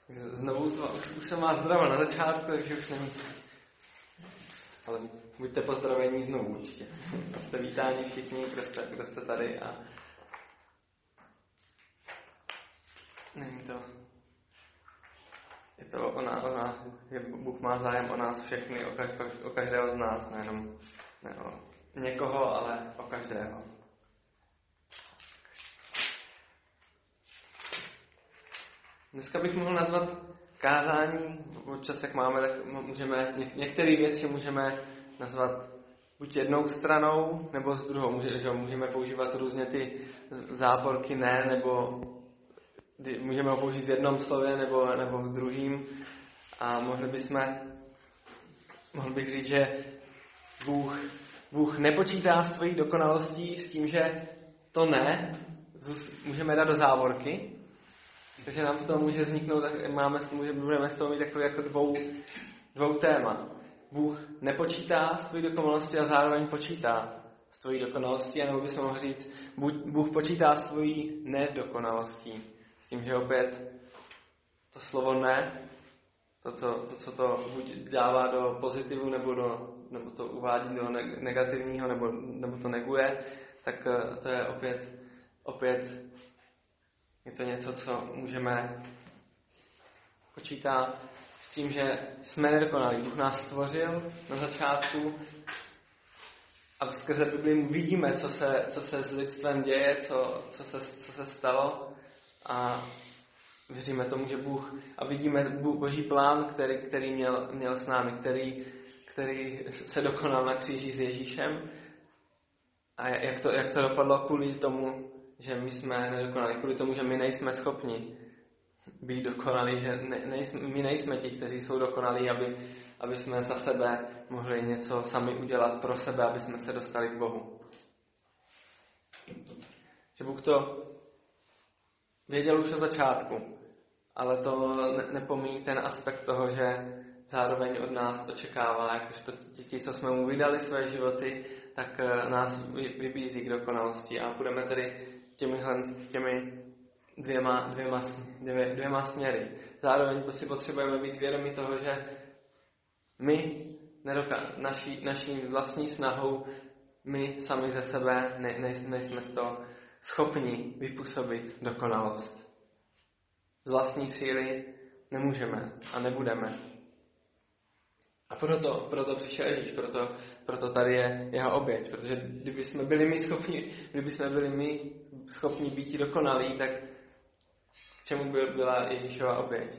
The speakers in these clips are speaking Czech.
Znovu, už jsem vás zdravil na začátku, takže už není. Ale buďte pozdravení znovu určitě. Jste vítáni všichni, kdo jste tady a není to. Je to Bůh má zájem o nás všechny, o každého z nás, nejenom ne o někoho, ale o každého. Dneska bych mohl nazvat kázání, občas jak máme, tak můžeme, některé věci můžeme nazvat buď jednou stranou, nebo s druhou. Můžeme používat různě ty záporky ne, nebo můžeme ho použít v jednom slově, nebo v druhým. A mohl bych říct, že Bůh nepočítá s tvojí dokonalostí s tím, že to ne, můžeme dát do závorky. Takže nám z toho může vzniknout, budeme z toho mít takové jako dvou téma. Bůh nepočítá s tvojí dokonalostí a zároveň počítá s tvojí dokonalostí, nebo bychom mohli říct, Bůh počítá s tvojí nedokonalostí. S tím, že opět to slovo ne, co to buď dává do pozitivu, nebo to uvádí do negativního, nebo to neguje, tak to je opět je to něco, co můžeme počítat s tím, že jsme nedokonalí. Bůh nás stvořil na začátku a skrze Bibli vidíme, co se s lidstvem děje, co se stalo a věříme tomu, že a vidíme Boží plán, který měl s námi, který se dokonal na kříži s Ježíšem a jak to dopadlo kvůli tomu, že my jsme nedokonalí, kvůli tomu, že my nejsme schopni být dokonalí, že my nejsme ti, kteří jsou dokonalí, aby jsme za sebe mohli něco sami udělat pro sebe, aby jsme se dostali k Bohu. Že Bůh to věděl už od začátku, ale to nepomíjí ten aspekt toho, že zároveň od nás očekává, jakožto ti, co jsme mu vydali své životy, tak nás vybízí k dokonalosti a budeme tedy těmi dvěma směry. Zároveň si potřebujeme být vědomi toho, že my naší vlastní snahou my sami ze sebe nejsme z toho schopni vypůsobit dokonalost. Z vlastní síly nemůžeme a nebudeme. A proto přišel Ježíš, proto tady je jeho oběť, protože kdyby jsme byli my schopni být dokonalí, tak k čemu by byla Ježíšova oběť?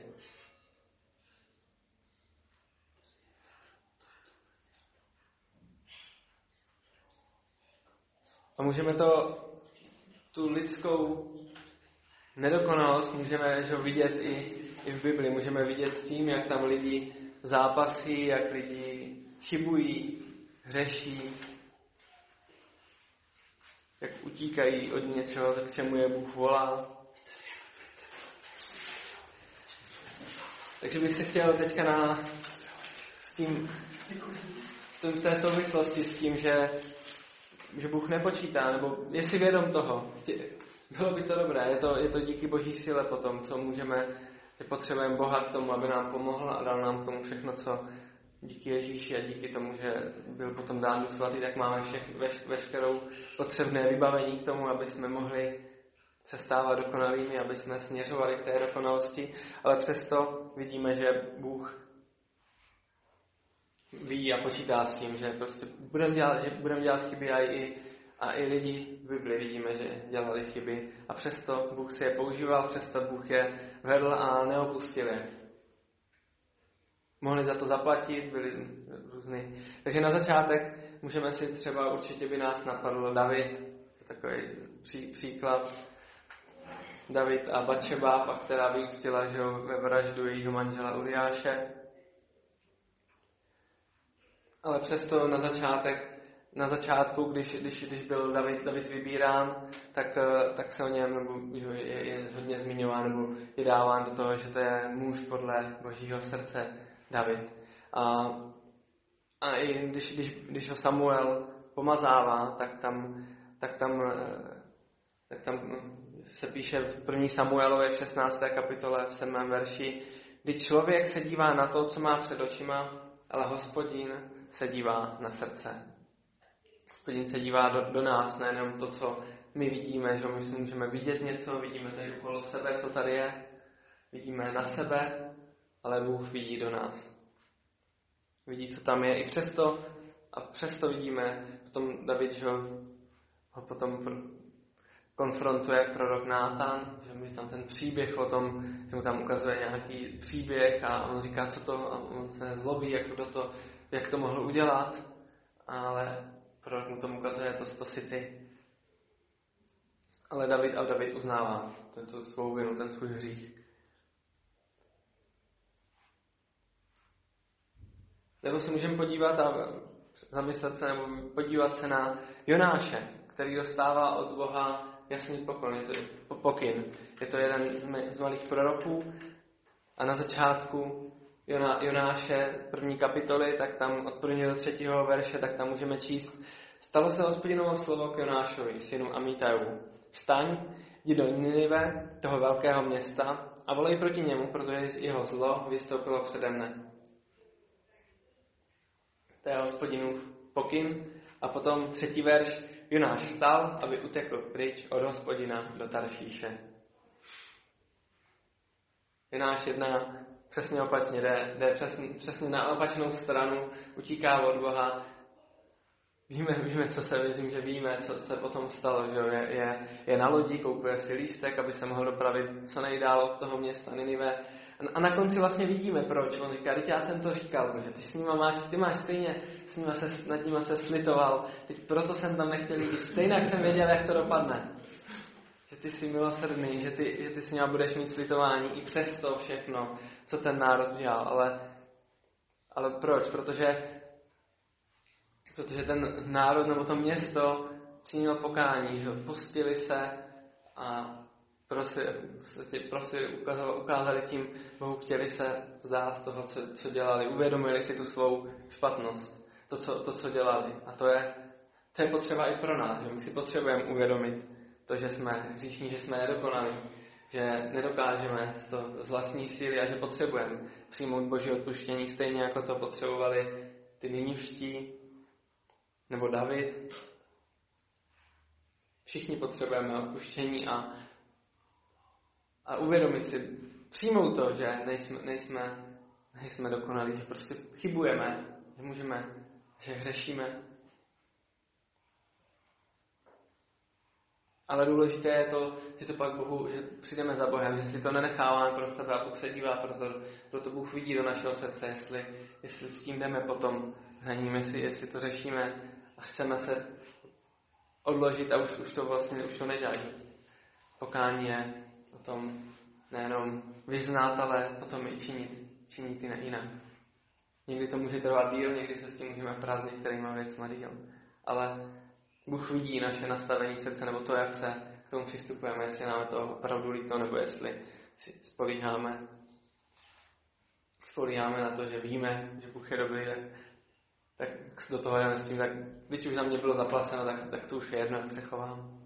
A můžeme tu lidskou nedokonalost můžeme vidět i v Bibli. Můžeme vidět s tím, jak tam lidi zápasí, jak lidi chybují, hřeší, jak utíkají od něčeho, k čemu je Bůh volá. Takže bych se chtěl teďka v té souvislosti s tím, že Bůh nepočítá, nebo je si vědom toho. Bylo by to dobré, je to díky Boží síle potom, že potřebujeme Boha k tomu, aby nám pomohl a dal nám k tomu všechno, co díky Ježíši a díky tomu, že byl potom dán Duch Svatý, tak máme veškerou potřebné vybavení k tomu, aby jsme mohli se stávat dokonalými, aby jsme směřovali k té dokonalosti, ale přesto vidíme, že Bůh ví a počítá s tím, že prostě budeme dělat chyby a i lidi v Bibli vidíme, že dělali chyby a přesto Bůh si je používal, přesto Bůh je vedl a neopustil je. Mohli za to zaplatit, byli různý. Takže na začátek můžeme si třeba, určitě by nás napadl David, takový příklad, David a Batšeba, která vyústila ve vraždu jejího manžela Uriáše. Ale přesto na začátku, když byl David vybírán, tak se o něm je hodně zmiňován, nebo je dáván do toho, že to je muž podle Božího srdce David. A i když ho Samuel pomazává, tak tam se píše v 1. Samuelově v 16. kapitole v 7. verši, Vždyť člověk se dívá na to, co má před očima, ale Hospodin se dívá na srdce. Hospodin se dívá do nás, nejenom to, co my vidíme, že my si můžeme vidět něco, vidíme tady okolo sebe, co tady je, vidíme na sebe, ale Bůh vidí do nás. Vidí, co tam je i přesto, a přesto vidíme, potom David, že ho potom konfrontuje prorok Nátan, že mi tam ten příběh o tom, že mu tam ukazuje nějaký příběh a on říká, co to, a on se zlobí, jak to mohl udělat, ale prorok mu tomu ukazuje, to si ty. Ale David uznává tu svou vinu, ten svůj hřích. Nebo se můžeme podívat a zamyslet se, nebo podívat se na Jonáše, který dostává od Boha jasný pokyn. Je to jeden z malých proroků a na začátku Jonáše 1. kapitoly, tak tam od 1. do 3. verše, tak tam můžeme číst: Stalo se Hospodinovo slovo k Jonášovi, synu Amitajovu. Vstaň, jdi do Ninive, toho velkého města, a volej proti němu, protože jeho zlo vystoupilo přede mne. To je Hospodinův pokyn. A potom 3. verš: Jonáš vstal, aby utekl pryč od Hospodina do Taršíše. Jonáš jedná přesně opačně, jde přesně na opačnou stranu, utíká od Boha. Víme, co se, věřím, že víme, co se potom stalo, že je na lodi, koupuje si lístek, aby se mohl dopravit co nejdál od toho města Ninive. A na konci vlastně vidíme, proč. On říká, teď já jsem to říkal, že ty máš stejně, nad nima se slitoval, teď proto jsem tam nechtěl jít. Stejně jsem věděl, jak to dopadne. Že ty jsi milosrdný, že ty s ním budeš mít slitování i přes to všechno, co ten národ dělal. Ale proč? Protože ten národ nebo to město činilo pokání, že postili se a ukázali tím Bohu, chtěli se vzdát toho, co dělali. Uvědomili si tu svou špatnost, to, co dělali. A to je potřeba i pro nás, že my si potřebujeme uvědomit to, že jsme hříšní, že jsme nedokonalí, že nedokážeme to z vlastní síly a že potřebujeme přijmout Boží odpuštění, stejně jako to potřebovali ty ninivští nebo David. Všichni potřebujeme odpuštění a uvědomit si, přijmout to, že nejsme dokonalí, že prostě chybujeme, že hřešíme. Ale důležité je to, že to pak že přijdeme za Bohem, že si to nenecháváme pro sebe a Bůh se dívá, proto Bůh vidí do našeho srdce, jestli s tím jdeme potom za ním, jestli to řešíme a chceme se odložit a už to nedělají. Pokání je o tom nejenom vyznat, ale potom i činit jinak. Někdy to může trvat díl, někdy se s tím můžeme prázdnit některýma věcma díl. Ale Bůh vidí naše nastavení srdce, nebo to, jak se k tomu přistupujeme, jestli nám to opravdu líto, nebo jestli si spolíháme na to, že víme, že Bůh je dobrý, tak do toho jdeme s tím, tak když už za mě bylo zaplaceno, tak to už je jedno, jak se chovám.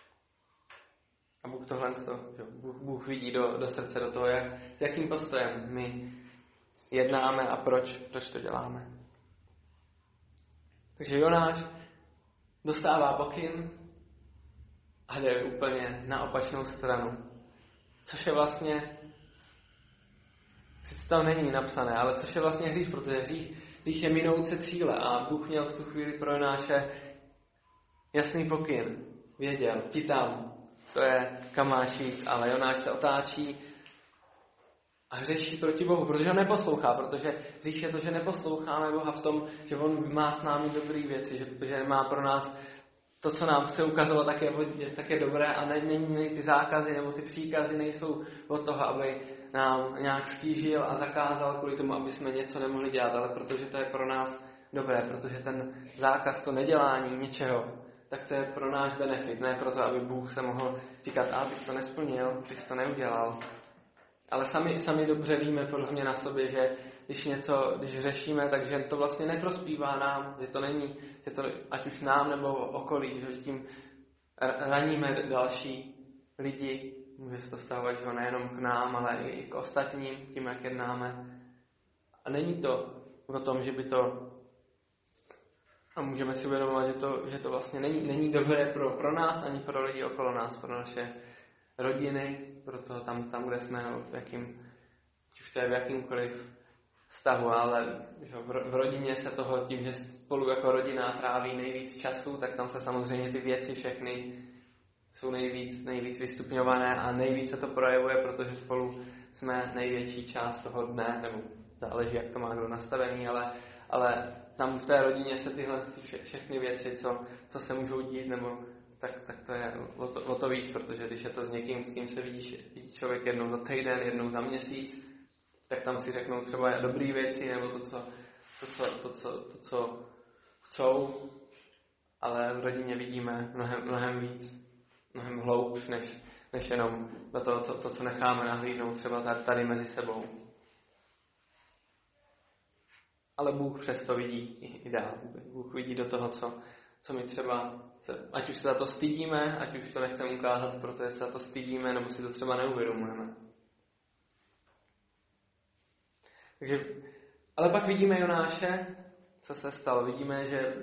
A Bůh Bůh vidí do srdce, do toho, s jakým postojem my jednáme a proč to děláme. Takže Jonáš dostává pokyn a jde úplně na opačnou stranu. Což je vlastně, sice tam není napsané, ale což je vlastně hřích, protože hřích je minoucí se cíle a Bůh měl v tu chvíli pro Jonáše jasný pokyn. Věděl, ti tam, to je kam máš jít, ale Jonáš se otáčí a hřeší proti Bohu, protože ho neposlouchá, protože hřích je to, že neposloucháme Boha v tom, že on má s námi dobré věci, že má pro nás to, co nám chce ukazovat, tak je dobré a není ty zákazy nebo ty příkazy nejsou od toho, aby nám nějak stížil a zakázal kvůli tomu, aby jsme něco nemohli dělat, ale protože to je pro nás dobré, protože ten zákaz, to nedělání něčeho, tak to je pro náš benefit, ne proto, aby Bůh se mohl říkat, ty jsi to nesplnil, ty jsi to neudělal. Ale sami dobře víme podle mě na sobě, že když řešíme, takže to vlastně neprospívá nám, že to není, že to ať už nám nebo okolí, že tím raníme další lidi, Může se to vztahovat nejenom k nám, ale i k ostatním, tím, jak jednáme. A není to o tom, že by to... A můžeme si uvědomovat, že to vlastně není dobré pro nás, ani pro lidi okolo nás, pro naše rodiny, pro to tam kde jsme, už to je v jakýmkoliv vztahu, ale že v rodině se toho tím, že spolu jako rodina tráví nejvíc času, tak tam se samozřejmě ty věci všechny jsou nejvíc vystupňované a nejvíc se to projevuje, protože spolu jsme největší část toho dne, nebo záleží, jak to má kdo nastavený, ale tam v té rodině se tyhle všechny věci, co se můžou dít, nebo tak to je o to víc, protože když je to s někým, s kým se vidí člověk jednou za týden, jednou za měsíc, tak tam si řeknou třeba dobré věci, nebo to, co chcou, ale v rodině vidíme mnohem víc, mnohem hloubš, než jenom to, co necháme nahlídnout třeba tady mezi sebou. Ale Bůh přesto vidí i dál. Bůh vidí do toho, co my třeba, ať už se za to stydíme, ať už to nechceme ukázat, protože se za to stydíme, nebo si to třeba neuvědomujeme. Takže, ale pak vidíme Jonáše, co se stalo. Vidíme, že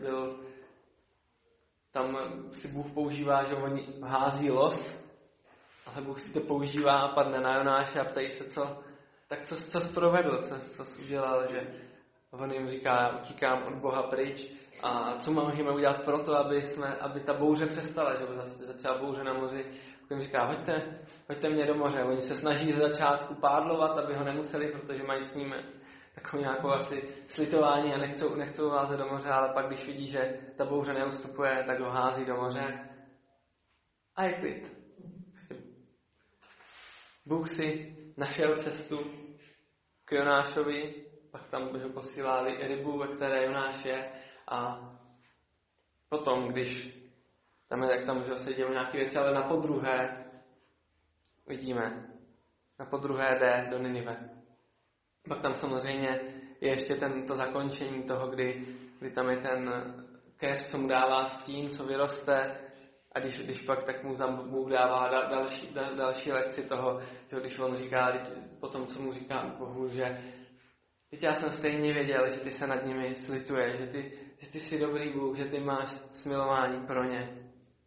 tam si Bůh používá, že on hází los, ale Bůh si to používá a padne na Jonáše a ptají se, co jsi provedl, co jsi udělal, že on jim říká, utíkám od Boha pryč a co můžeme udělat pro to, aby ta bouře přestala, že začala bouře na moři. On říká, hoďte mě do moře. Oni se snaží ze začátku pádlovat, aby ho nemuseli, protože mají s ním takovou nějakou asi slitování a nechcou házet do moře, ale pak když vidí, že ta bouře neustupuje, tak ho hází do moře a je klid. Bůh si našel cestu k Jonášovi, pak tam ho posílá rybu, ve které Jonáš je a potom, když tam se dějí nějaké věci, ale napodruhé vidíme, napodruhé jde do Ninive. Pak tam samozřejmě je ještě to zakončení toho, kdy tam je ten keř, co mu dává stín, co vyroste, a když pak, tak mu tam Bůh dává další lekci toho, že když on říká, potom co mu říká Bohu, že já jsem stejně věděl, že ty se nad nimi slituješ, že ty jsi dobrý Bůh, že ty máš smilování pro ně.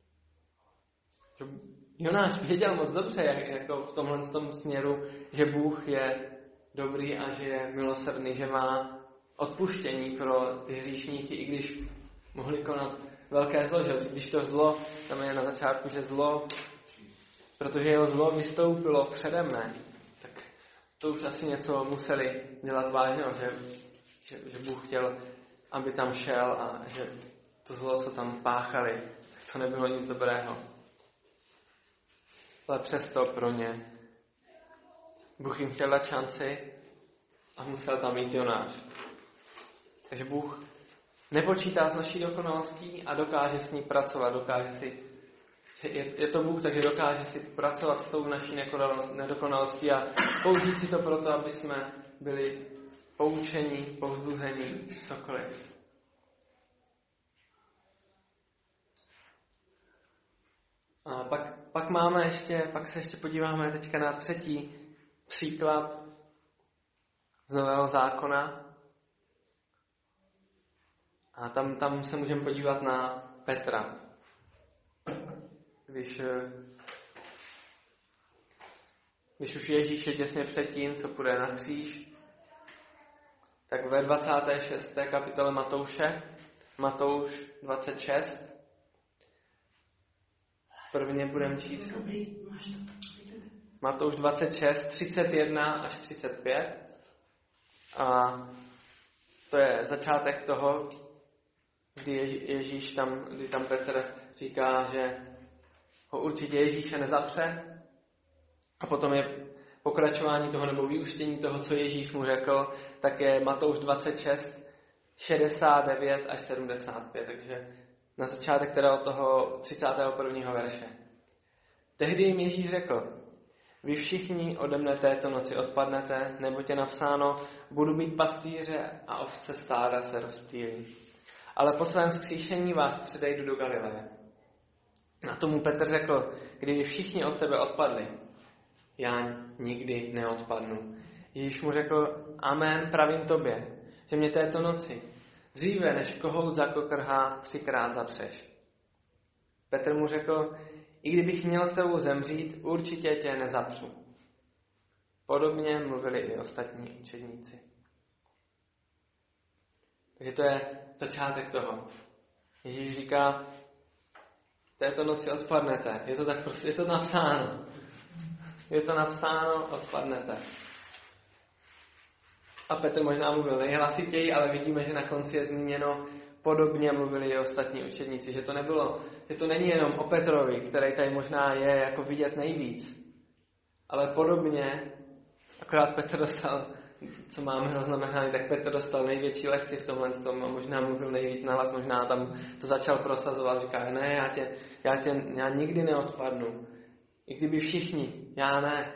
Jonáš věděl moc dobře, jako v tomhle tom směru, že Bůh je dobrý a že je milosrdný, že má odpuštění pro ty hříšníky, i když mohli konat velké zlo, že když to zlo, tam je na začátku, že zlo, protože jeho zlo vystoupilo přede mne, tak to už asi něco museli dělat vážného, že Bůh chtěl, aby tam šel a že to zlo, co tam páchali, to nebylo nic dobrého. Ale přesto pro ně Bůh jim chtěl dát šanci a musel tam mít Jonáš. Takže Bůh nepočítá s naší dokonalostí a dokáže s ní pracovat. Je to Bůh, takže dokáže si pracovat s tou naší nedokonalostí a použít si to proto, aby jsme byli poučení, povzbuzení, cokoliv. A pak se ještě podíváme teďka na třetí příklad z Nového zákona. A tam se můžeme podívat na Petra. Když už Ježíš je těsně předtím, co půjde na kříž, tak ve 26. kapitole Matouš 26, prvně budeme číst Matouš 26, 31 až 35. A to je začátek toho, kdy tam Petr říká, že ho určitě Ježíše nezapře. A potom je pokračování toho nebo vyústění toho, co Ježíš mu řekl, tak je Matouš 26, 69 až 75. Takže na začátek teda od toho 31. verše. Tehdy jim Ježíš řekl, vy všichni ode mne této noci odpadnete, neboť je napsáno, budu být pastýře a ovce stáda se rozptýlí. Ale po svém vzkříšení vás předejdu do Galileje. Na tomu Petr řekl, kdyby všichni od tebe odpadli, já nikdy neodpadnu. Ježíš mu řekl, amen, pravím tobě, že mě této noci dříve než kohout zakokrhá 3krát zapřeš. Petr mu řekl, i kdybych měl s tebou zemřít, určitě tě nezapřu. Podobně mluvili i ostatní učedníci. Takže to je začátek toho. Ježíš říká, této noci odpadnete. Je to tak prostě, je to napsáno. Je to napsáno, odpadnete. A Petr možná mluvil nejhlasitěji, ale vidíme, že na konci je zmíněno, podobně mluvili i ostatní učedníci, že to není jenom o Petrovi, který tady možná je jako vidět nejvíc, ale podobně, akorát Petr dostal, co máme zaznamenané, tak Petr dostal největší lekci v tomhle tom a možná mluvil nejvíc nahlas, možná tam to začal prosazovat, říká, ne, já nikdy neodpadnu, i kdyby všichni, já ne.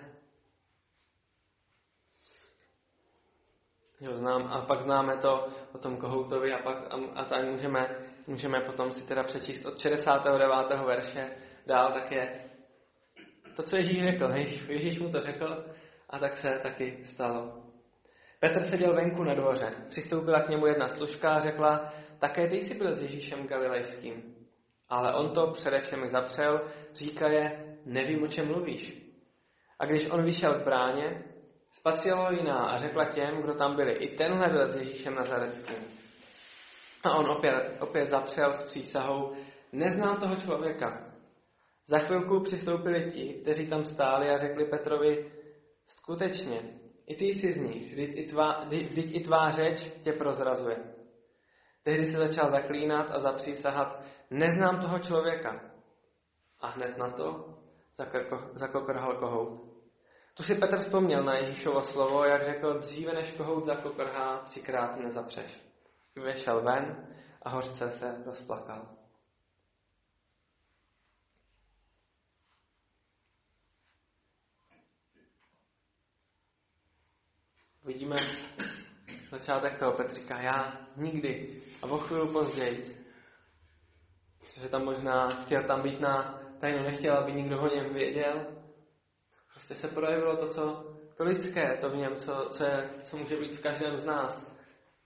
Jo, a pak známe to o tom kohoutovi a tady můžeme potom si teda přečíst od 69. verše dál, tak je to, co Ježíš řekl. Ježíš mu to řekl a tak se taky stalo. Petr seděl venku na dvoře. Přistoupila k němu jedna služka a řekla, také ty jsi byl s Ježíšem Galilejským. Ale on to především zapřel, říkaje, nevím, o čem mluvíš. A když on vyšel k bráně, spatřila jiná a řekla těm, kdo tam byli, i tenhle byl s Ježíšem Nazareckým. A on opět zapřel s přísahou, neznám toho člověka. Za chvilku přistoupili ti, kteří tam stáli a řekli Petrovi, skutečně, i ty jsi z nich, vždyť i tvá řeč tě prozrazuje. Tehdy se začal zaklínat a zapřísahat, neznám toho člověka. A hned na to zakokrhal kohout. Tu si Petr vzpomněl na Ježíšovo slovo, jak řekl, dříve než kohout zakokrhá, 3krát nezapřeš. Vyšel ven a hořce se rozplakal. Vidíme začátek toho. Petr říká, já nikdy. A o chvíli později. Že tam možná chtěl tam být na tajno, nechtěl, aby nikdo o něm věděl. Prostě se projevilo to lidské, to v něm, co může být v každém z nás.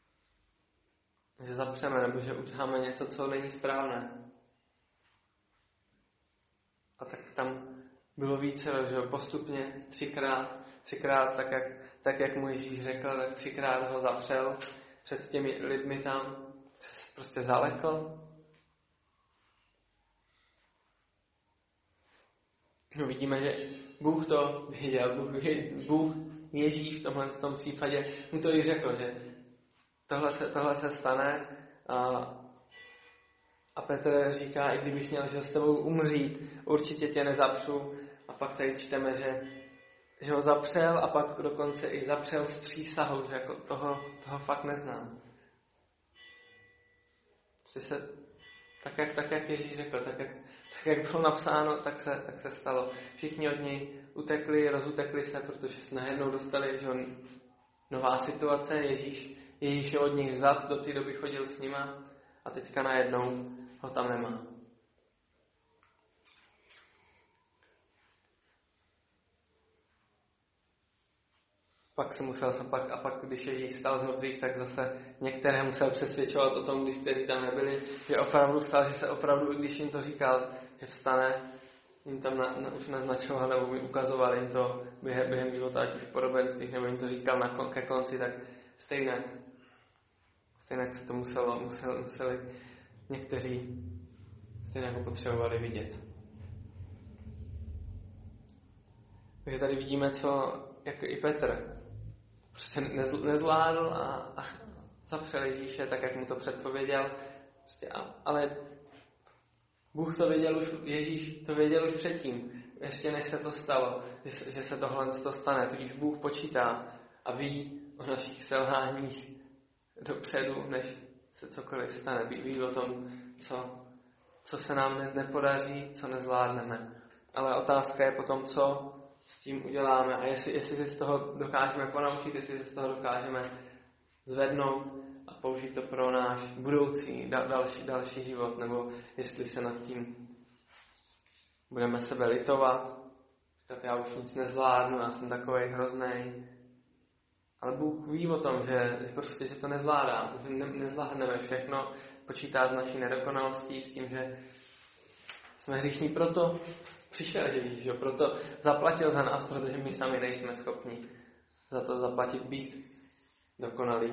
Že zapřeme, nebo že uděláme něco, co není správné. A tak tam bylo více, že postupně třikrát tak jak mu Ježíš řekl, tak 3krát ho zapřel před těmi lidmi tam, prostě zalekl. No, vidíme, že Bůh to věděl, Bůh Ježíš v tomhle tom případě mu to i řekl, že tohle se stane a Petr říká, i kdybych měl že s tebou umřít, určitě tě nezapřu. A pak tady čteme, že ho zapřel a pak dokonce i zapřel s přísahou, že jako toho fakt neznám. Tak jak Ježíš řekl, tak jak bylo napsáno, tak se stalo. Všichni od něj utekli, rozutekli se, protože se najednou dostali, že nová situace, Ježíš je od nich vzat, do té doby chodil s nima a teďka najednou ho tam nemá. Pak, když Ježíš stal z mrtvých, tak zase některé musel přesvědčovat o tom, kteří tam nebyli, že opravdu vstal, že se opravdu, když jim to říkal, že vstane, jim tam už naznačoval nebo mi ukazoval jim to během života, ať už v podobenstvích, nebo jim to říkal ke konci, tak stejně se to museli někteří stejně jako potřebovali vidět. Takže tady vidíme, jako i Petr prostě nezvládl a zapřel Ježíše, tak jak mu to předpověděl. Prostě, ale Bůh to věděl už, Ježíš to věděl už předtím, ještě než se to stalo, že se tohle stane. Tudíž Bůh počítá a ví o našich selháních dopředu, než se cokoliv stane. Ví o tom, co se nám nepodaří, co nezvládneme. Ale otázka je potom, co s tím uděláme a jestli se z toho dokážeme ponaučit, jestli se z toho dokážeme zvednout a použít to pro náš budoucí, další život, nebo jestli se nad tím budeme sebe litovat, tak já už nic nezvládnu, já jsem takovej hroznej. Ale Bůh ví o tom, že prostě že to nezvládá, že nezvládneme všechno, počítá s naší nedokonalostí, s tím, že jsme hříšní, proto přišel Ježíš, že? Proto zaplatil za nás, protože my sami nejsme schopni za to zaplatit, být dokonalí.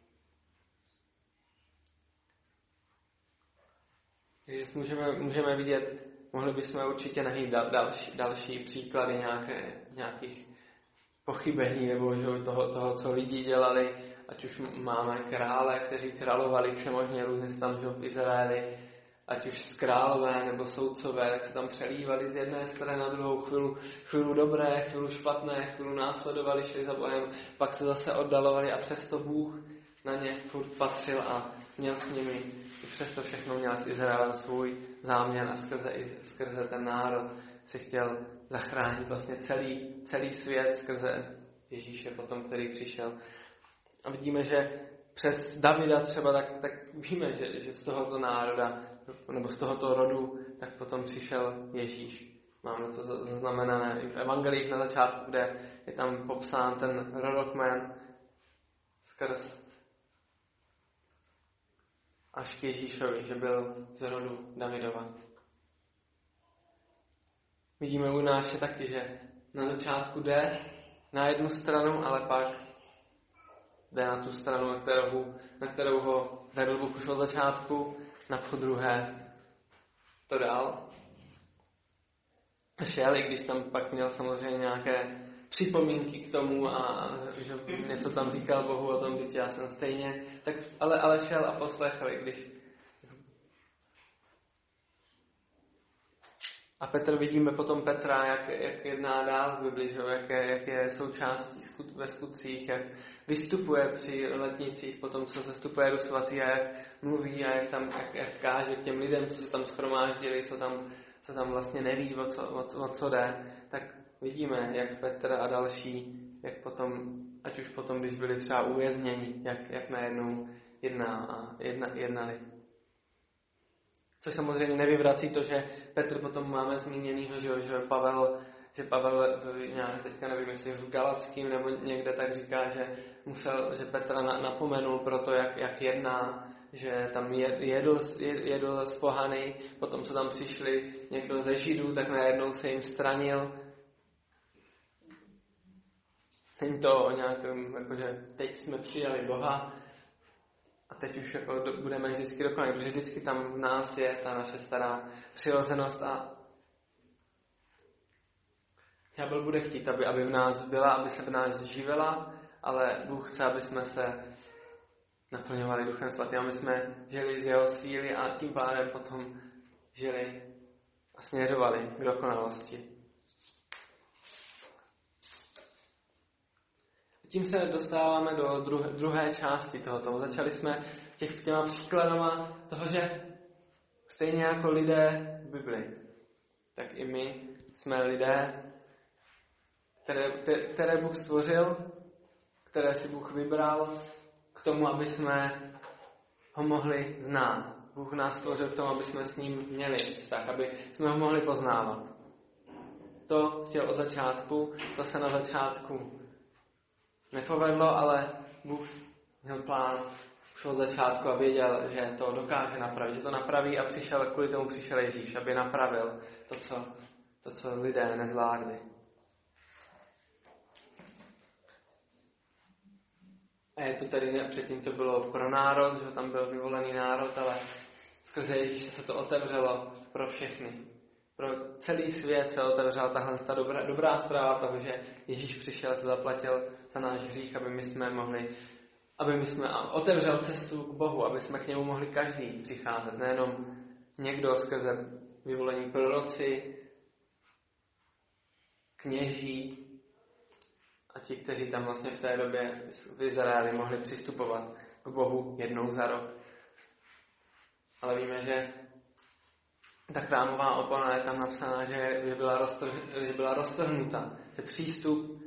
Takže můžeme vidět, mohli bychom určitě najít další příklady nějakých pochybení nebo že, toho, co lidi dělali, ať už máme krále, kteří královali všemožně různě tam v Izraeli, ať už z králové nebo soudcové, tak se tam přelívali z jedné strany na druhou, chvíli dobré, chvíli špatné, chvíli následovali, šli za Bohem, pak se zase oddalovali a přesto Bůh na ně furt patřil a měl s nimi. I přesto všechno měl s Izraelem svůj záměr a skrze ten národ si chtěl zachránit vlastně celý svět skrze Ježíše potom, který přišel. A vidíme, že přes Davida třeba, tak víme, že z tohoto národa nebo z tohoto rodu, tak potom přišel Ježíš. Máme to zaznamenané i v evangelích na začátku, kde je tam popsán ten rodokmen skrz až k Ježíšovi, že byl z rodu Davidova. Vidíme u nás taky, že na začátku jde na jednu stranu, ale pak jde na tu stranu, na kterou ho vedl Bůh už od začátku, na podruhé to dál. Šel, i když tam pak měl samozřejmě nějaké připomínky k tomu a že něco tam říkal Bohu o tom, že já jsem stejně, tak ale šel a poslechl, i když. A Petr, vidíme potom Petra, jak jedná dál v Bibli, že? Jak je součástí ve skutcích, jak vystupuje při letnicích, potom co zastupuje Duch Svatý a jak mluví a jak káže k těm lidem, co se tam shromáždili, co tam vlastně neví, o co jde, tak vidíme, jak Petr a další, jak potom, ať už potom, když byli třeba uvězněni, jak najednou jednali. Což samozřejmě nevyvrací to, že Petr potom máme zmíněnýho, že Pavel, nějak teďka nevím, jestli v Galackým nebo někde tak říká, že Petra napomenul pro to, jak jedná, že tam jedl z pohany, potom co tam přišli někdo ze Židů, tak najednou se jim stranil. Není to o nějakém, jakože teď jsme přijali Boha a teď už jako budeme vždycky dokonalí, protože vždycky tam v nás je ta naše stará přirozenost a ďábel bude chtít, aby v nás byla, aby se v nás živila, ale Bůh chce, aby jsme se naplňovali Duchem Svatým, aby jsme žili z jeho síly a tím pádem potom žili a směřovali k dokonalosti. Tím se dostáváme do druhé části tohoto. Začali jsme těma příkladama toho, že stejně jako lidé v Bibli, tak i my jsme lidé, které Bůh stvořil, které si Bůh vybral k tomu, aby jsme ho mohli znát. Bůh nás stvořil k tomu, aby jsme s ním měli vztah, aby jsme ho mohli poznávat. To chtěl od začátku, to se na začátku nepovedlo, ale Bůh měl plán už od začátku a věděl, že to dokáže napravit, že to napraví a kvůli tomu přišel Ježíš, aby napravil to, co lidé nezvládli. A je to tedy, předtím to bylo pro národ, že tam byl vyvolený národ, ale skrze Ježíše se to otevřelo pro všechny. Pro celý svět se otevřela tahle dobrá zpráva toho, že Ježíš přišel, se zaplatil za náš hřích, aby jsme otevřel cestu k Bohu, aby jsme k němu mohli každý přicházet. Nejenom někdo skrze vyvolení proroci, kněží a ti, kteří tam vlastně v té době v Izraeli mohli přistupovat k Bohu jednou za rok. Ale víme, že ta chrámová opona je tam napsaná, že byla roztrhnuta. Že přístup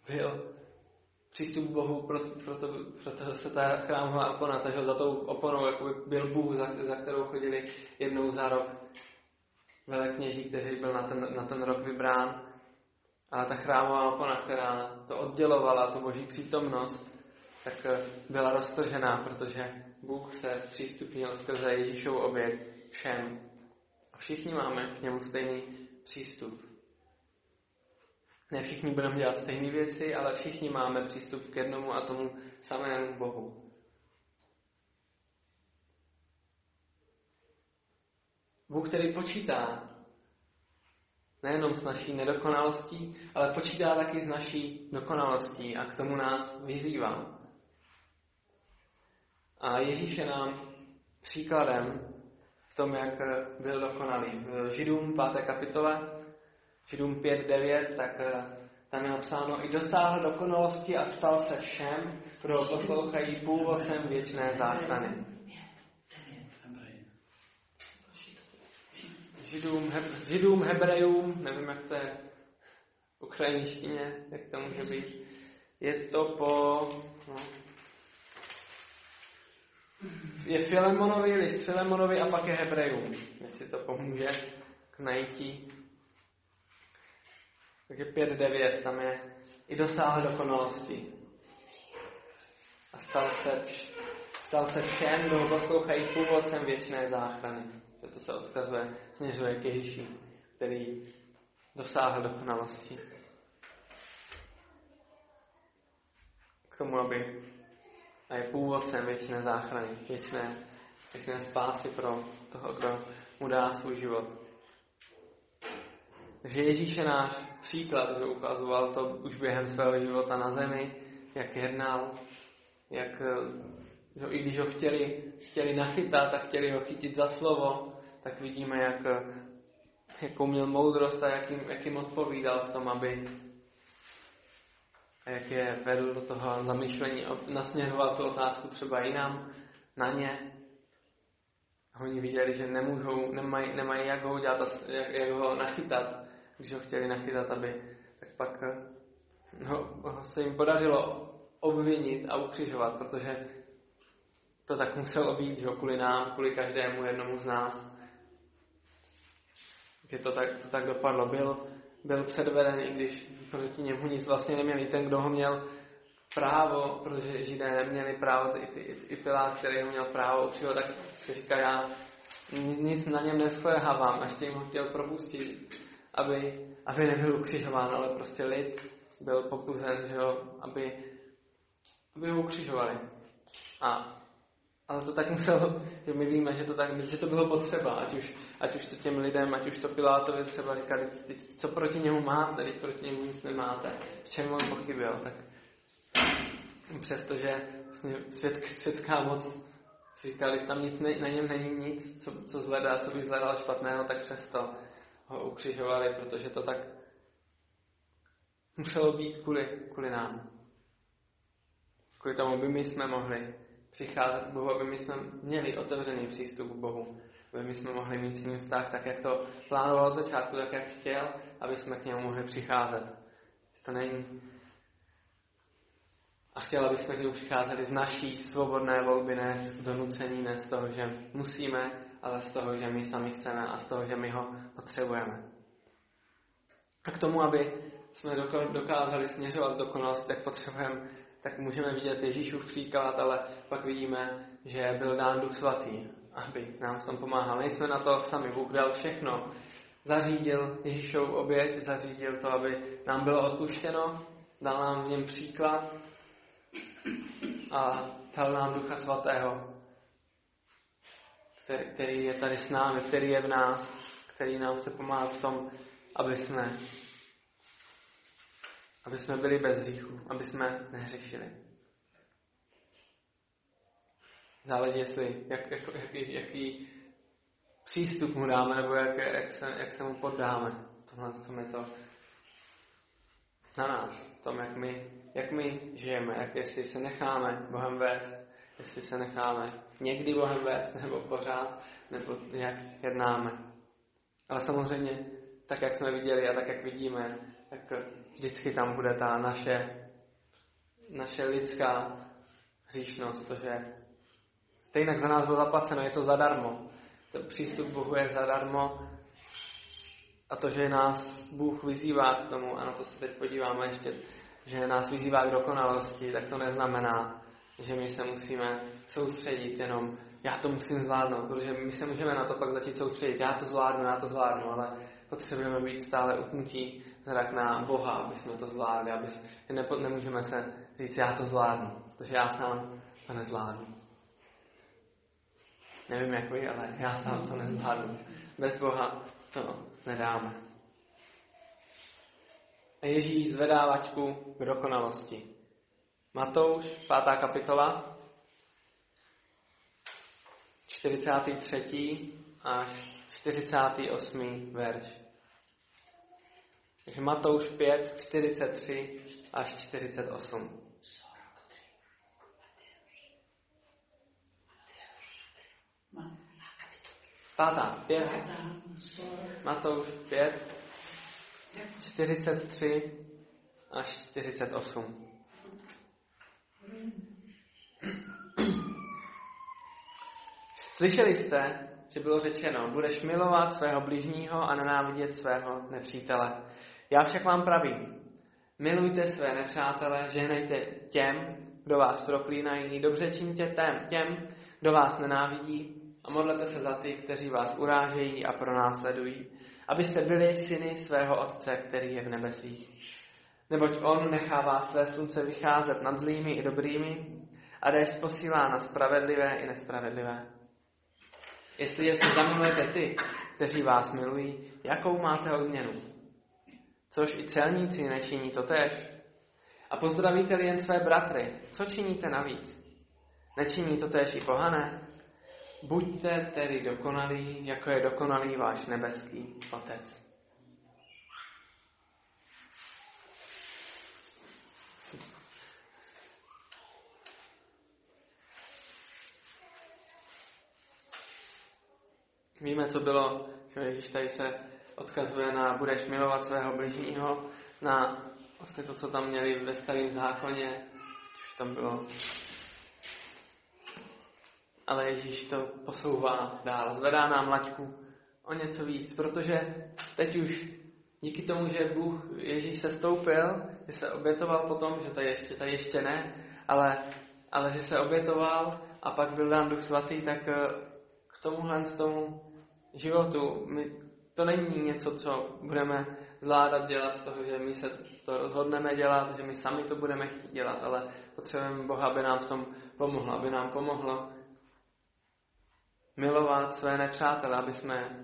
k Bohu, proto se ta chrámová opona, takže za tou oponou jakoby byl Bůh, za kterou chodili jednou za rok velekněží, kteří byl na ten rok vybrán. Ale ta chrámová opona, která to oddělovala, tu Boží přítomnost, tak byla roztržená, protože Bůh se zpřístupnil skrze Ježíšovu oběť všem. A všichni máme k němu stejný přístup. Ne všichni budeme dělat stejné věci, ale všichni máme přístup k jednomu a tomu samému Bohu. Bůh, který počítá nejenom s naší nedokonalostí, ale počítá taky s naší dokonalostí a k tomu nás vyzývá. A Ježíš je nám příkladem v tom, jak byl dokonalý. V Židům 5. kapitole, Židům 5:9, tak tam je napsáno: i dosáhl dokonalosti a stal se všem, kdo poslouchají, původcem věčné záchrany. Židům, Hebrejům, nevím, jak to je v ukrajinštině, jak to může být. Je to je Filemonovi, list Filemonovi a pak je Hebrejům, jestli to pomůže k najítí. Takže 5:9, tam je: i dosáhl dokonalosti a stal se všem, kdo poslouchají, původcem věčné záchrany. Že to se odkazuje, směřuje k Ježíši, který dosáhl dokonalosti. K tomu, aby a je původcem věčné záchrany, věčné spásy pro toho, kdo mu dá svůj život. Takže Ježíš je náš příklad, že ukazoval to už během svého života na zemi, jak jednal, jak že i když ho chtěli nachytat a chtěli ho chytit za slovo, tak vidíme, jakou měl moudrost a jak jim odpovídal v tom, aby a jak je vedl do toho zamýšlení, nasměroval tu otázku třeba jinam, na ně. A oni viděli, že nemají jak ho udělat, jak ho nachytat, když ho chtěli nachytat, tak pak se jim podařilo obvinit a ukřižovat, protože to tak muselo být, že kvůli nám, kvůli každému jednomu z nás. Že to tak dopadlo. Byl předveden, i když proti němu nic vlastně neměli. Ten, kdo ho měl právo, protože Židé neměli právo, i Pilát, který ho měl právo ukřižovat, tak si říká, já nic na něm neshléhávám, ještě jim ho chtěl propustit, aby nebyl ukřižován, ale prostě lid byl popuzen, že aby ho ukřižovali. Ale to tak muselo, že my víme, že to bylo potřeba, ať už to těm lidem, ať už to Pilátovi třeba říkali, co proti němu máte, teď proti němu nic nemáte, v čem on pochybil, tak přestože světská moc říkali, tam na něm není nic, co by zhledal špatného, tak přesto ho ukřižovali, protože to tak muselo být kvůli nám. Kvůli tomu, aby my jsme mohli přicházet k Bohu, aby my jsme měli otevřený přístup k Bohu, aby my jsme mohli mít s ním vztah tak, jak to plánoval od začátku, tak, jak chtěl, aby jsme k němu mohli přicházet. To není. A chtěl, aby jsme k němu přicházeli z naší svobodné volby, ne z donucení, ne z toho, že musíme, ale z toho, že my sami chceme a z toho, že my ho potřebujeme. A k tomu, aby jsme dokázali směřovat dokonalost, tak můžeme vidět Ježíšův příklad, ale pak vidíme, že byl dán Duch Svatý, aby nám v tom pomáhal. Nejsme na to sami, Bůh dal všechno. Zařídil Ježíšovu oběť, zařídil to, aby nám bylo odpuštěno, dal nám v něm příklad a dal nám Ducha Svatého, který je tady s námi, který je v nás, který nám chce pomáhat v tom, aby jsme byli bez hříchu, aby jsme nehřešili. Záleží, jestli jaký přístup mu dáme, nebo jak se mu poddáme. Tohle je to na nás, v tom, jak my žijeme, jestli se necháme Bohem vést, jestli se necháme někdy Bohem vést, nebo pořád, nebo jak jednáme. Ale samozřejmě, tak jak jsme viděli a tak jak vidíme, tak vždycky tam bude ta naše lidská hříšnost, to, že stejně za nás bylo zaplaceno, je to zadarmo. Ten přístup k Bohu je zadarmo A to, že nás Bůh vyzývá k tomu, a na to se teď podíváme ještě, že nás vyzývá k dokonalosti, tak to neznamená, že my se musíme soustředit jenom, já to musím zvládnout, protože my se můžeme na to pak začít soustředit, já to zvládnu, ale potřebujeme být stále upnutí zrak na Boha, aby jsme to zvládli, nemůžeme se říct, já to zvládnu, protože já sám to nezvládnu. Nevím jak vy, ale já sám to nezvládnu. Bez Boha to nedáme. A Ježíš zvedá laťku k dokonalosti. Matouš, 5. kapitola, 43. až 48. verš. Takže Matouš 5, 43 až 48. Pátá, 5. Matouš 5, 43 až 48. Slyšeli jste, že bylo řečeno, budeš milovat svého bližního a nenávidět svého nepřítele. Já však vám pravím, milujte své nepřátele, žehnejte těm, kdo vás proklínají, dobře čiňte těm, kdo vás nenávidí a modlete se za ty, kteří vás urážejí a pronásledují, abyste byli syny svého Otce, který je v nebesích. Neboť on nechává své slunce vycházet nad zlými i dobrými a déšť posílá na spravedlivé i nespravedlivé. Jestliže se zamilujete ty, kteří vás milují, jakou máte odměnu? Což i celníci nečiní totéž. A pozdravíte-li jen své bratry, co činíte navíc? Nečiní totéž i pohané? Buďte tedy dokonalí, jako je dokonalý váš nebeský Otec. Víme, co bylo, že Ježíš tady se odkazuje na budeš milovat svého bližního, na vlastně to, co tam měli ve Starém zákoně, což tam bylo. Ale Ježíš to posouvá dál, zvedá nám laťku o něco víc, protože teď už díky tomu, že Ježíš se stoupil, že se obětoval potom, že tady ještě ne, ale že se obětoval a pak byl dán Duch Svatý, tak k tomu životu, to není něco, co budeme zvládat dělat z toho, že my se to rozhodneme dělat, že my sami to budeme chtít dělat, ale potřebujeme Boha, aby nám v tom pomohl, aby nám pomohlo milovat své nepřátele, aby jsme...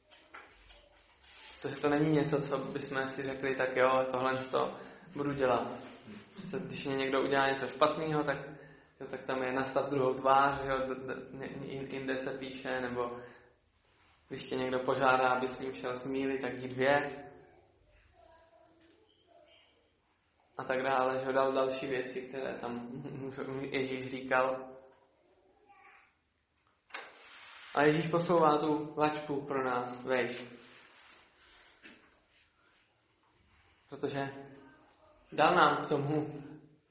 To není něco, co bychom si řekli, tak jo, tohle to budu dělat. Když mě někdo udělá něco špatného, tak tam je nastav druhou tvář, jo, jinde se píše, nebo když tě někdo požádá, aby s ním šel smíli, tak jdi 2. A tak dále, že dal další věci, které tam Ježíš říkal. A Ježíš posouvá tu laťku pro nás vejš. Protože dal nám k tomu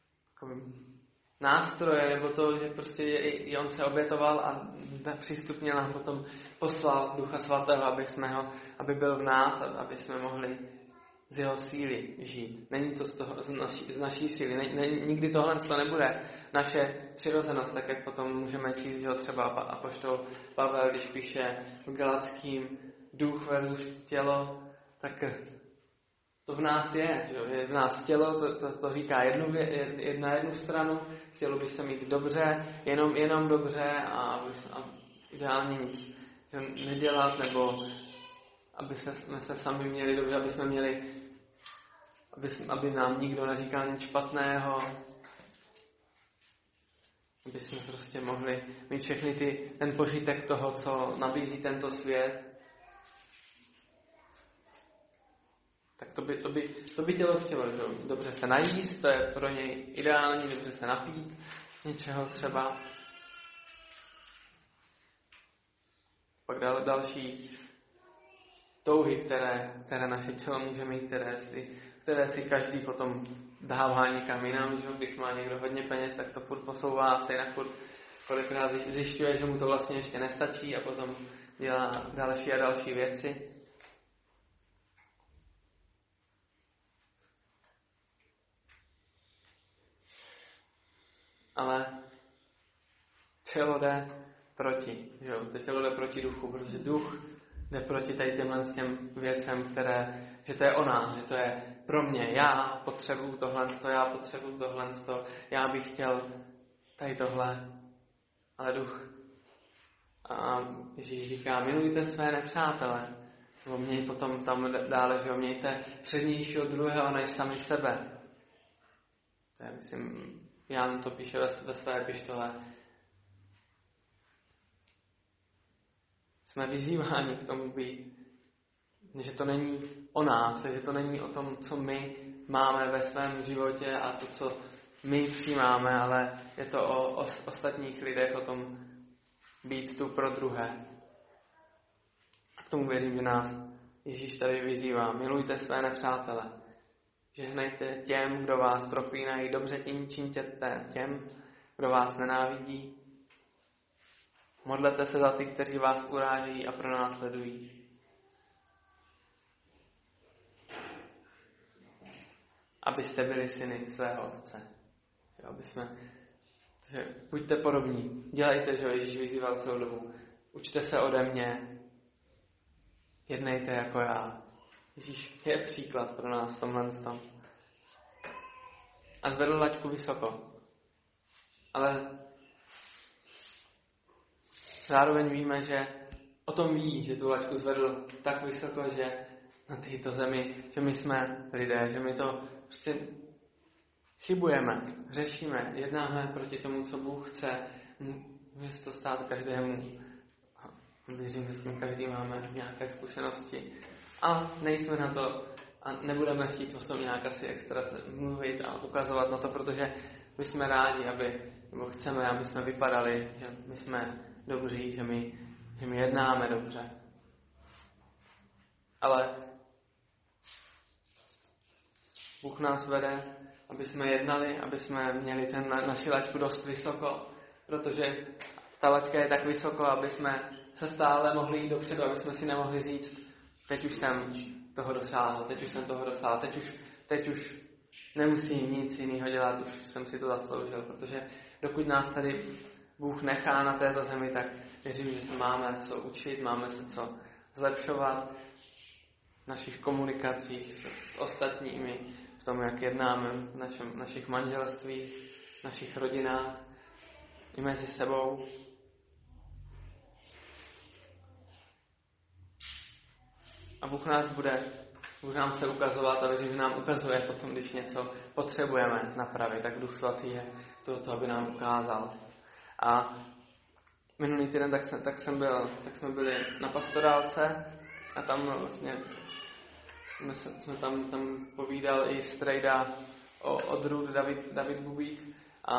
nástroje, nebo to, že prostě i on se obětoval a přístupně nám potom poslal Ducha Svatého, aby byl v nás, aby jsme mohli z jeho síly žít. Není to z naší síly. Nikdy tohle nebude naše přirozenost, tak jak potom můžeme číst, že třeba apoštol Pavel, když píše v Galackým duch versus tělo, tak to v nás je, že je v nás tělo, to říká na jednu stranu, chtělo by se mít dobře, jenom dobře a ideálně nic nedělat, nebo jsme se sami měli dobře, aby nám nikdo neříkal nic špatného, aby jsme prostě mohli mít všechny ten požitek toho, co nabízí tento svět. Tak to by tělo chtělo, že? Dobře se najíst, to je pro něj ideální, dobře se napít, něčeho třeba. Pak další touhy, které naše tělo může mít, které si každý potom dává někam jinam, že? Když má někdo hodně peněz, tak to furt posouvá, stejně furt kolikrát zjišťuje, že mu to vlastně ještě nestačí a potom dělá další a další věci. ale tělo jde proti. Že jo? To tělo jde proti duchu, protože duch jde proti tady těm věcem, že to je o nás, že to je pro mě. Já potřebuju tohle, já bych chtěl tady tohle, ale duch. A Ježíš říká, milujte své nepřátele. Nebo měj potom tam dále, že mějte přednějšího druhého než sami sebe. To je, myslím, Jan to píše ve své epištole. Jsme vyzýváni k tomu být, že to není o nás, že to není o tom, co my máme ve svém životě a to, co my přijímáme, ale je to o ostatních lidech, o tom být tu pro druhé. A k tomu věřím, že nás Ježíš tady vyzývá. Milujte své nepřátele. Žehnejte těm, kdo vás proklínají, dobře tím čiňte těm, kdo vás nenávidí. Modlete se za ty, kteří vás urážejí a pronásledují. Abyste byli syny svého Otce. Takže buďte podobní. Dělejte, že Ježíš vyzýval celou dobu. Učte se ode mě. Jednejte jako já. Ježíš je příklad pro nás v tomhle tom. A zvedl laťku vysoko. Ale zároveň víme, že o tom ví, že tu laťku zvedl tak vysoko, že na této zemi, že my jsme lidé, že my to prostě chybujeme, řešíme, jednáme proti tomu, co Bůh chce. Může se to stát každému. Věřím, že s tím každý máme nějaké zkušenosti. A nejsme na to a nebudeme chtít o tom nějak asi extra mluvit a ukazovat na to, protože my jsme rádi, nebo chceme, aby jsme vypadali, že my jsme dobří, že my jednáme dobře. Ale Bůh nás vede, aby jsme jednali, aby jsme měli naši laťku dost vysoko, protože ta laťka je tak vysoko, aby jsme se stále mohli jít dopředu, aby jsme si nemohli říct, teď už jsem toho dosáhl, teď už nemusím nic jiného dělat, už jsem si to zasloužil, protože dokud nás tady Bůh nechá na této zemi, tak věřím, že se máme co učit, máme se co zlepšovat v našich komunikacích s ostatními, v tom, jak jednáme v našich manželstvích, v našich rodinách i mezi sebou. A Bůh nám se ukazovat a věřím, že nám ukazuje potom, když něco potřebujeme napravit, tak Duch Svatý je to, aby nám ukázal. A minulý týden tak jsme byli na pastorálce a tam vlastně jsme tam povídal i strejda o odrůd David Bubík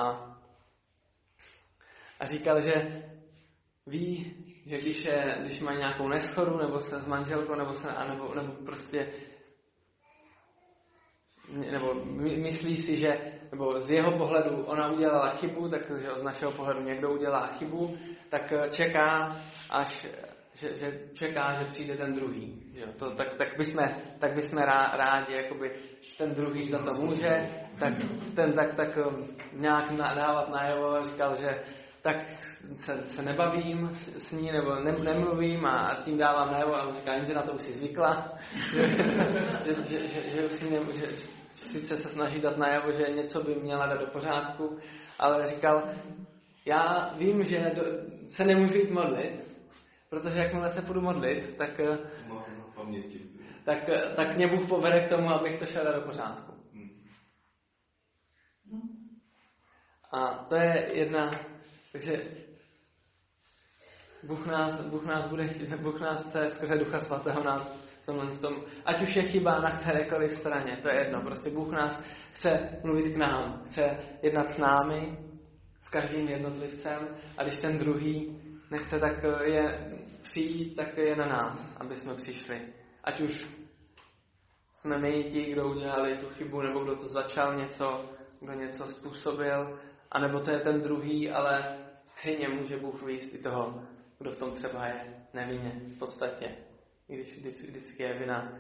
a říkal, že ví, že když má nějakou neschodu, nebo se s manželkou, nebo prostě nebo myslí si, že nebo z jeho pohledu ona udělala chybu, tak z našeho pohledu někdo udělá chybu, tak čeká, že přijde ten druhý. Že? Tak bychom rádi, jakoby ten druhý za to může, tak nějak dávat najevo, říkal, že tak se nebavím s ní, nebo nemluvím a tím dávám najevo a on říká, jenže na to už si zvykla, že už si nemůže, sice se snaží dát najevo, že něco by měla dát do pořádku, ale říkal, já vím, že se nemůžu jít modlit, protože jakmile se půjdu modlit, tak mě Bůh povede k tomu, abych to šel dát do pořádku. A to je jedna. Takže Bůh nás chce skrze Ducha Svatého nás v tom, ať už je chyba na kterékoliv straně, to je jedno. Prostě Bůh nás chce mluvit k nám, chce jednat s námi, s každým jednotlivcem a když ten druhý nechce tak přijít, tak je na nás, aby jsme přišli. Ať už jsme my ti, kdo udělali tu chybu, nebo kdo to začal kdo něco způsobil, anebo to je ten druhý, ale stejně může Bůh vyjít i toho, kdo v tom třeba je nevinně v podstatě. I když vždycky je vina,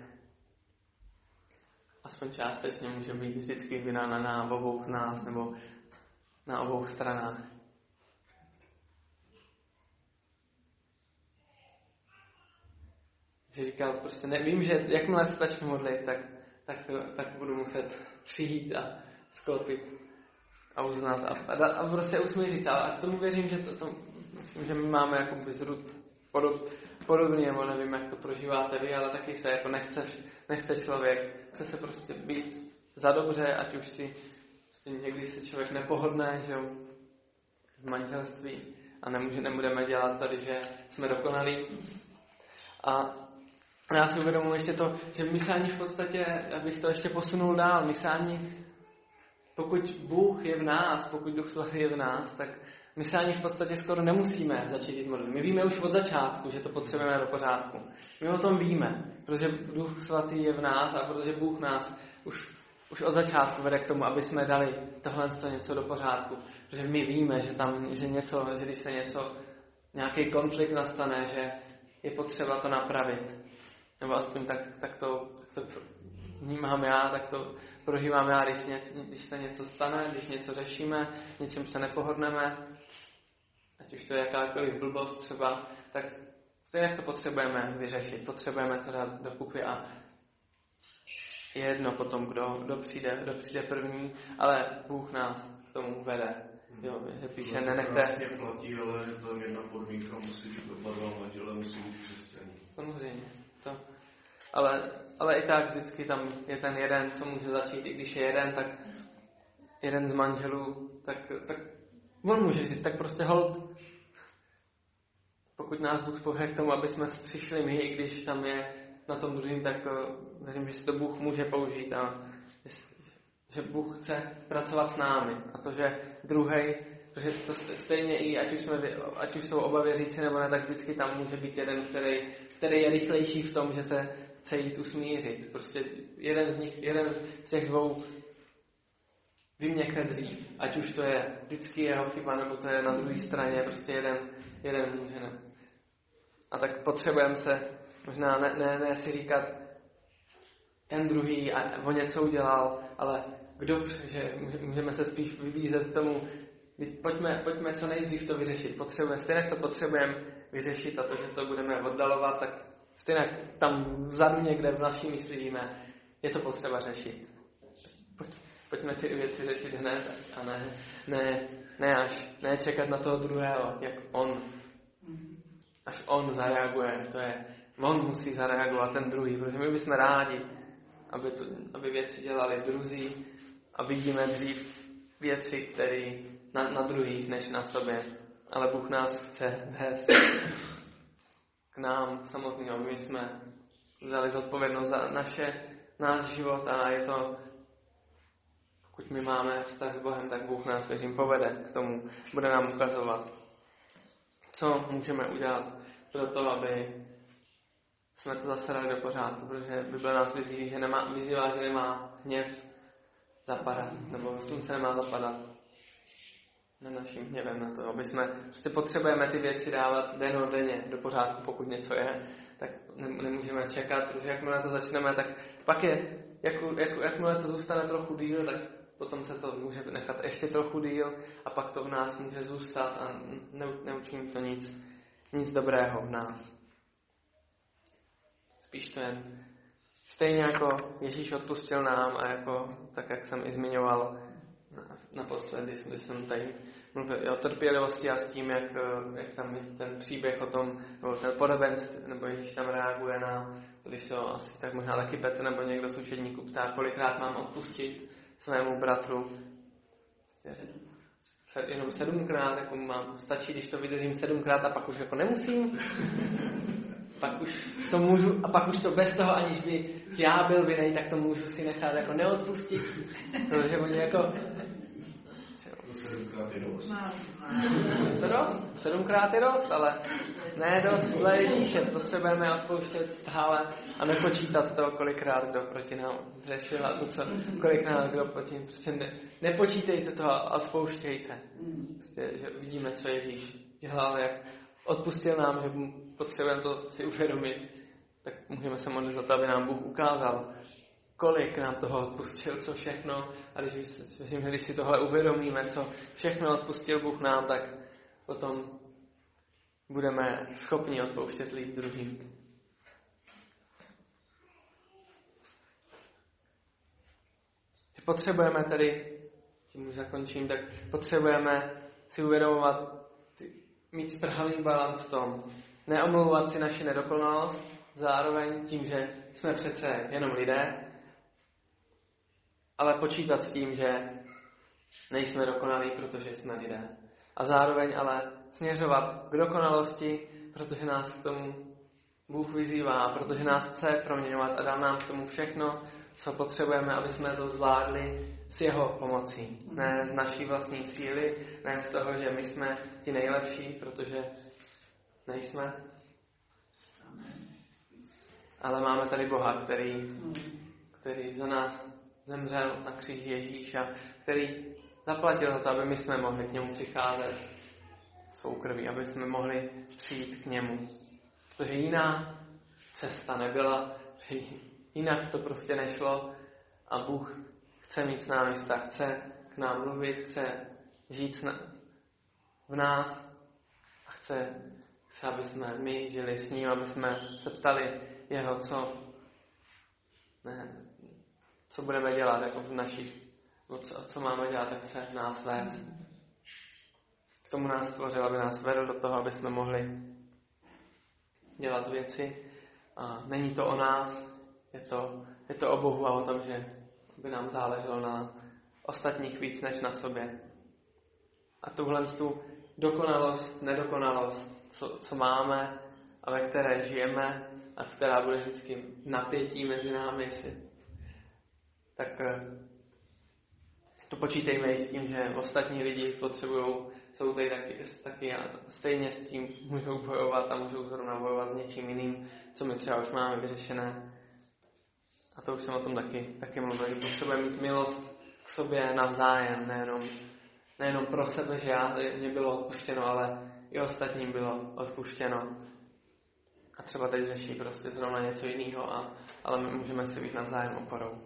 aspoň částečně může být vždycky vina na obou z nás, nebo na obou stranách. Že říkal, prostě nevím, že jakmile se začnu modlit, tak budu muset přijít a sklopit a uznat a prostě usmířit. A k tomu věřím, že myslím, že my máme jako zrůd podobný, nebo nevím, jak to prožíváte vy, ale taky se jako nechce člověk, chce se prostě být za dobře, ať už si někdy si člověk nepohodne, že jo, v manželství a nebudeme dělat tady, že jsme dokonalí. A já si uvědomuji ještě to, že myslání v podstatě, abych to ještě posunul dál, myslání, pokud Bůh je v nás, pokud Duch Svatý je v nás, tak myslání v podstatě skoro nemusíme začít jít modlit. My víme už od začátku, že to potřebujeme do pořádku. My o tom víme, protože Duch Svatý je v nás a protože Bůh nás už od začátku vede k tomu, aby jsme dali tohle něco do pořádku. Protože my víme, že když se nějaký konflikt nastane, že je potřeba to napravit. Nebo aspoň tak to vnímám já, tak to prožívám já, když se něco stane, když něco řešíme, něčem se nepohodneme, ať už to je jakákoliv blbost třeba, tak stejně to potřebujeme vyřešit, potřebujeme to dát dokupy a je jedno potom, kdo přijde první, ale Bůh nás k tomu vede. Jo, že píše, nenechte... Vlastně platí, ale tam jedna podmínka, musí být oba manželé, musí být křesťaní. Samozřejmě, to. Ale i tak vždycky tam je ten jeden, co může začít, i když je jeden, tak jeden z manželů, tak on může říct, tak prostě hold. Pokud nás Bůh pohne k tomu, aby jsme přišli my, i když tam je na tom druhým, tak věřím, že si to Bůh může použít a že Bůh chce pracovat s námi. A to, že druhej, protože to stejně i, ať už jsou oba věřící nebo ne, tak vždycky tam může být jeden, který je rychlejší v tom, že se chce jít usmířit. Prostě jeden z těch dvou vyměkne dřív. Ať už to je vždycky jeho chyba, nebo to je na druhé straně, prostě jeden může ne. A tak potřebujeme se možná ne si říkat ten druhý a on něco udělal, ale že můžeme se spíš vybízet k tomu, pojďme co nejdřív to vyřešit. Stejně to potřebujeme vyřešit a to, že to budeme oddalovat, tak stejně tam vzadu někde v naší mysli víme, je to potřeba řešit. Pojďme ty věci řešit hned a ne čekat na toho druhého, jak až on zareaguje. On musí zareagovat ten druhý, protože my bychom rádi, aby věci dělali druzí a vidíme dřív věci, které na druhých než na sobě. Ale Bůh nás chce vést k nám samotným, aby jsme vzali zodpovědnost za náš život a je to, pokud my máme vztah s Bohem, tak Bůh nás, věřím, povede k tomu, bude nám ukazovat, co můžeme udělat pro to, aby jsme to zase dali do pořádku, protože Bible nás vyzývá, že nemá hněv zapadat, nebo slunce nemá zapadat na naším hněvem na to, aby jsme prostě potřebujeme ty věci dávat denně do pořádku, pokud něco je, tak nemůžeme čekat, protože jakmile to začneme, tak pak jakmile to zůstane trochu díl, tak potom se to může nechat ještě trochu díl a pak to v nás může zůstat a neučiní to nic dobrého v nás. Spíš to jen stejně jako Ježíš odpustil nám a jako, tak jak jsem i zmiňoval naposledy, když jsem tady mluvil o trpělivosti a s tím, jak tam je ten příběh o tom, nebo ten podobenství, nebo Ježíš tam reaguje na, když se asi tak možná taky Petr nebo někdo z učedníků ptá, kolikrát mám odpustit svému bratru. Jenom 7krát, jako stačí, když to vydržím 7krát a pak už jako nemusím. Pak už to můžu, a pak už to bez toho, aniž by já byl vinnej, tak to můžu si nechat jako neodpustit. Protože oni jako... To 7krát je dost. To dost, 7krát je dost, ale ne dost dle Ježíše. Potřebujeme odpouštět stále a nepočítat to, kolikrát kdo proti nám řešil a to, kolikrát kdo proti nám. Prostě nepočítejte to a odpouštějte. Prostě, že vidíme, co Ježíš dělal, jak odpustil nám, že potřebujeme to si uvědomit, tak můžeme se modlit za to, aby nám Bůh ukázal, kolik nám toho odpustil, co všechno. A když si tohle uvědomíme, co všechno odpustil Bůh nám, tak potom budeme schopni odpouštět líp druhým. Potřebujeme tedy, tím už zakončím, tak potřebujeme si uvědomovat, mít správný balans v tom, neomlouvat si naši nedokonalost, zároveň tím, že jsme přece jenom lidé, ale počítat s tím, že nejsme dokonalí, protože jsme lidé. A zároveň ale směřovat k dokonalosti, protože nás k tomu Bůh vyzývá, protože nás chce proměňovat a dal nám k tomu všechno, co potřebujeme, aby jsme to zvládli s jeho pomocí. Ne z naší vlastní síly, ne z toho, že my jsme ti nejlepší, protože nejsme. Ale máme tady Boha, který za nás zemřel na kříži Ježíš a který zaplatil za to, aby my jsme mohli k němu přicházet svou krví, aby jsme mohli přijít k němu. Protože jiná cesta nebyla, jinak to prostě nešlo a Bůh chce mít s námi vztah, chce k nám mluvit, chce žít v nás a chce, aby jsme my žili s ním, aby jsme se ptali jeho, co budeme dělat jako v našich, co máme dělat, tak chce nás vést. K tomu nás stvořil, aby nás vedl do toho, aby jsme mohli dělat věci. A není to o nás, je to o Bohu a o tom, že by nám záleželo na ostatních víc než na sobě. A tuhle tu dokonalost, nedokonalost, co máme a ve které žijeme a která bude vždycky napětí mezi námi, tak to počítejme i s tím, že ostatní lidi jsou tady taky a stejně s tím můžou bojovat a můžou zrovna bojovat s něčím jiným, co my třeba už máme vyřešené. A to už jsem o tom taky mluvil, že potřebujeme mít milost k sobě navzájem, nejenom pro sebe, že mě bylo odpuštěno, ale i ostatním bylo odpuštěno. A třeba teď řeší prostě zrovna něco jiného, ale my můžeme si být navzájem oporou.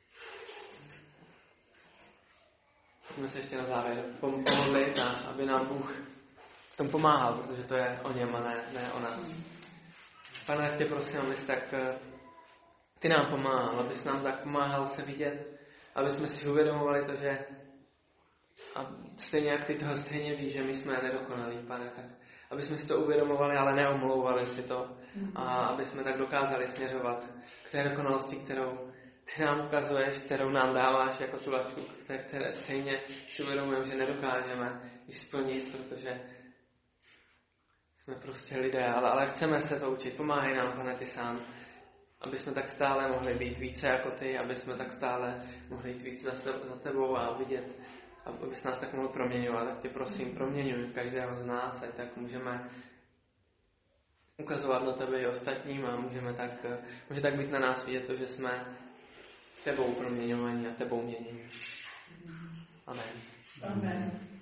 Můžeme se ještě na závěr pomodlit, aby nám Bůh v tom pomáhal, protože to je o něm a ne o nás. Pane, jak tě prosím, abys tak ty nám pomáhal, abys nám tak pomáhal se vidět, aby jsme si uvědomovali to, že a stejně jak ty toho stejně víš, že my jsme nedokonalí, Pane, tak aby jsme si to uvědomovali, ale neomlouvali si to a aby jsme tak dokázali směřovat k té dokonalosti, kterou ty nám ukazuješ, kterou nám dáváš jako tu laťku, které stejně si uvědomujeme, že nedokážeme ji splnit, protože jsme prostě lidé, ale chceme se to učit. Pomáhej nám, Pane, ty sám, aby jsme tak stále mohli být více jako ty, aby jsme tak stále mohli jít více za tebou a vidět, abys nás tak mohl proměňovat. Tak tě prosím, proměňuj každého z nás, ať tak můžeme ukazovat na tebe i ostatním a může tak být na nás vidět to, že jsme tebou proměňovaní a tebou měnění. Amen. Amen.